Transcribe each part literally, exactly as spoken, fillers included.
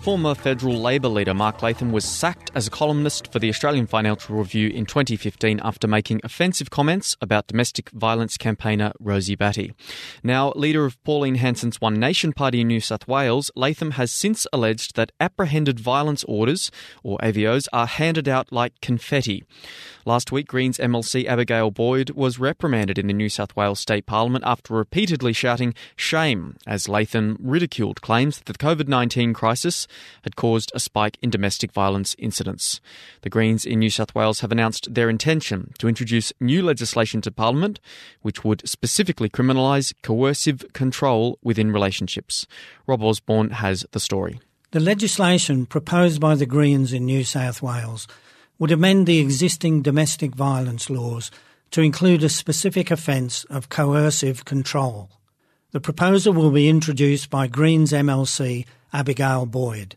Former federal Labor leader Mark Latham was sacked as a columnist for the Australian Financial Review in twenty fifteen after making offensive comments about domestic violence campaigner Rosie Batty. Now, leader of Pauline Hanson's One Nation party in New South Wales, Latham has since alleged that apprehended violence orders, or A V Os, are handed out like confetti. Last week, Greens M L C Abigail Boyd was reprimanded in the New South Wales State Parliament after repeatedly shouting shame as Latham ridiculed claims that the COVID nineteen crisis had caused a spike in domestic violence incidents. The Greens in New South Wales have announced their intention to introduce new legislation to Parliament which would specifically criminalise coercive control within relationships. Rob Osborne has the story. The legislation proposed by the Greens in New South Wales would amend the existing domestic violence laws to include a specific offence of coercive control. The proposal will be introduced by Greens M L C Abigail Boyd.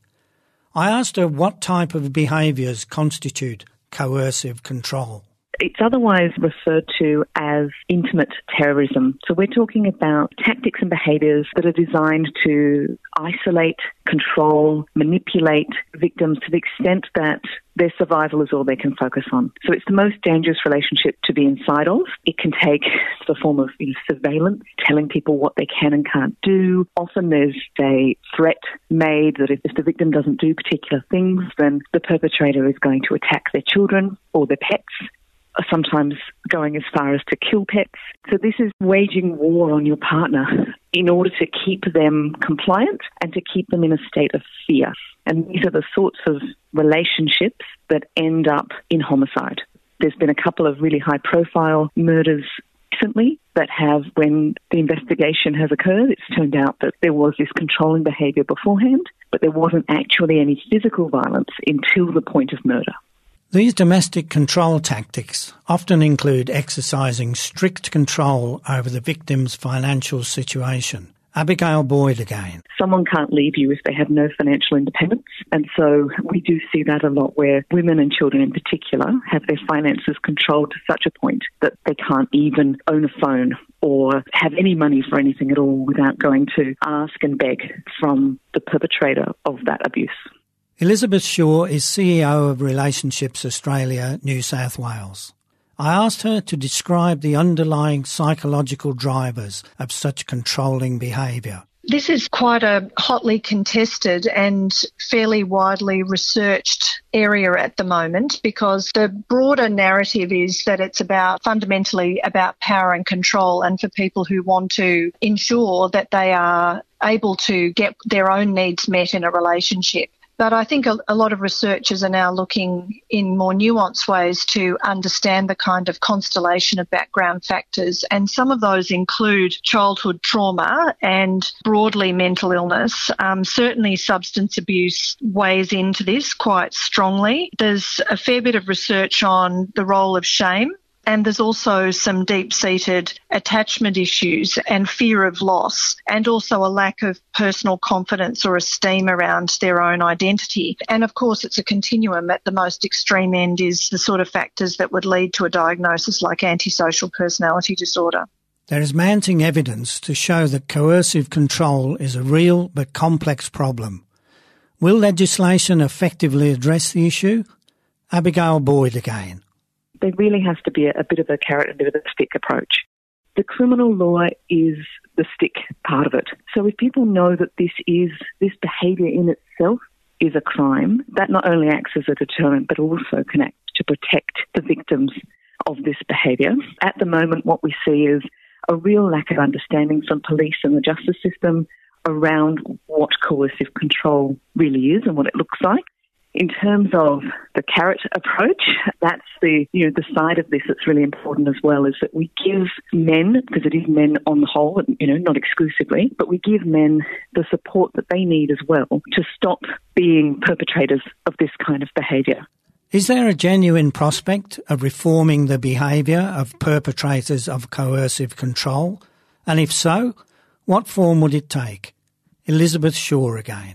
I asked her what type of behaviours constitute coercive control. It's otherwise referred to as intimate terrorism. So we're talking about tactics and behaviours that are designed to isolate, control, manipulate victims to the extent that their survival is all they can focus on. So it's the most dangerous relationship to be inside of. It can take the form of you know, surveillance, telling people what they can and can't do. Often there's a threat made that if, if the victim doesn't do particular things, then the perpetrator is going to attack their children or their pets, sometimes going as far as to kill pets. So this is waging war on your partner in order to keep them compliant and to keep them in a state of fear. And these are the sorts of relationships that end up in homicide. There's been a couple of really high-profile murders recently that have, when the investigation has occurred, it's turned out that there was this controlling behaviour beforehand, but there wasn't actually any physical violence until the point of murder. These domestic control tactics often include exercising strict control over the victim's financial situation. Abigail Boyd again. Someone can't leave you if they have no financial independence. And so we do see that a lot where women and children in particular have their finances controlled to such a point that they can't even own a phone or have any money for anything at all without going to ask and beg from the perpetrator of that abuse. Elizabeth Shaw is C E O of Relationships Australia, New South Wales. I asked her to describe the underlying psychological drivers of such controlling behaviour. This is quite a hotly contested and fairly widely researched area at the moment because the broader narrative is that it's about fundamentally about power and control, and for people who want to ensure that they are able to get their own needs met in a relationship. But I think a, a lot of researchers are now looking in more nuanced ways to understand the kind of constellation of background factors. And some of those include childhood trauma and broadly mental illness. Um, certainly substance abuse weighs into this quite strongly. There's a fair bit of research on the role of shame. And there's also some deep-seated attachment issues and fear of loss, and also a lack of personal confidence or esteem around their own identity. And of course, it's a continuum. At the most extreme end is the sort of factors that would lead to a diagnosis like antisocial personality disorder. There is mounting evidence to show that coercive control is a real but complex problem. Will legislation effectively address the issue? Abigail Boyd again. There really has to be a, a bit of a carrot and a bit of a stick approach. The criminal law is the stick part of it. So if people know that this is this behaviour in itself is a crime, that not only acts as a deterrent but also can act to protect the victims of this behaviour. At the moment, what we see is a real lack of understanding from police and the justice system around what coercive control really is and what it looks like. In terms of the carrot approach, that's the you know the side of this that's really important as well, is that we give men, because it is men on the whole, you know, not exclusively, but we give men the support that they need as well to stop being perpetrators of this kind of behaviour. Is there a genuine prospect of reforming the behaviour of perpetrators of coercive control? And if so, what form would it take? Elizabeth Shaw again.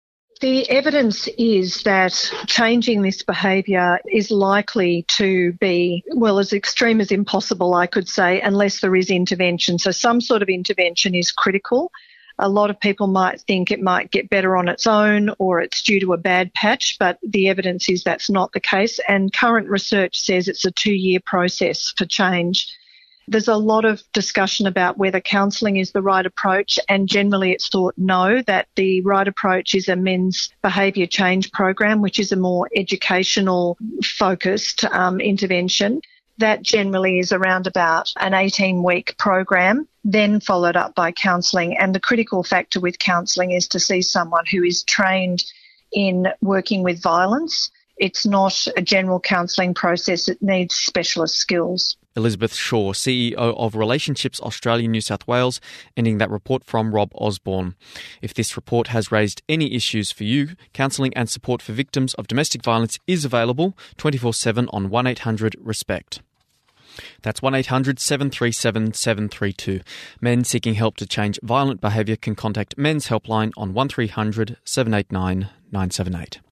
The evidence is that changing this behaviour is likely to be, well, as extreme as impossible, I could say, unless there is intervention. So some sort of intervention is critical. A lot of people might think it might get better on its own or it's due to a bad patch, but the evidence is that's not the case. And current research says it's a two-year process for change. There's a lot of discussion about whether counselling is the right approach, and generally it's thought no, that the right approach is a men's behaviour change program, which is a more educational focused um, intervention. That generally is around about an eighteen-week program, then followed up by counselling. And the critical factor with counselling is to see someone who is trained in working with violence. It's not a general counselling process. It needs specialist skills. Elizabeth Shaw, C E O of Relationships Australia New South Wales, ending that report from Rob Osborne. If this report has raised any issues for you, counselling and support for victims of domestic violence is available twenty-four seven on one eight hundred RESPECT. That's one eight hundred seven three seven seven three two. Men seeking help to change violent behaviour can contact Men's Helpline on one three hundred seven eight nine nine seven eight.